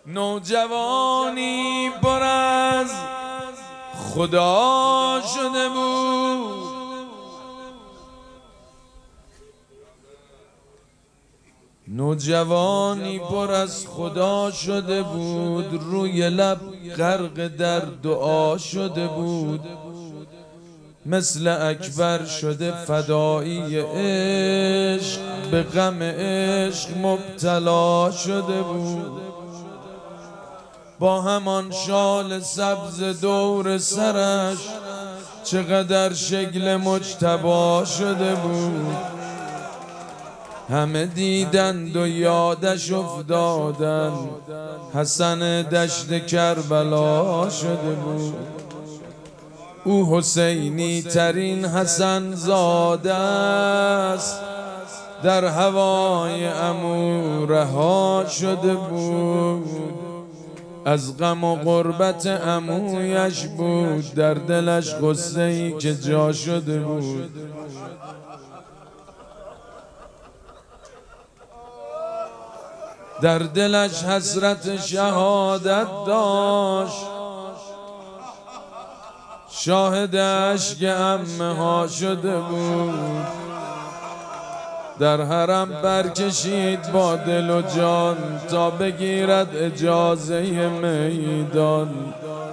نوجوانی پر از خدا شده بود، نوجوانی پر از خدا شده بود، روی لب غرق در دعا شده بود، مثل اکبر شده فدایی عشق، به غم عشق مبتلا شده بود. با همان شال سبز دور سرش چقدر شکل مجتبی شده بود. همه دیدند و یادش افتادند، حسن دشت کربلا شده بود. او حسینی ترین حسن زاده است، در هوای عمو رها شده بود. از غم و غربت عمویش بود، در دلش غصه ای که جا شده بود. در دلش حسرت شهادت داشت، شاهد اشک عمه ها شده بود. در حرم برکشید با دل و جان، تا بگیرد اجازه میدان.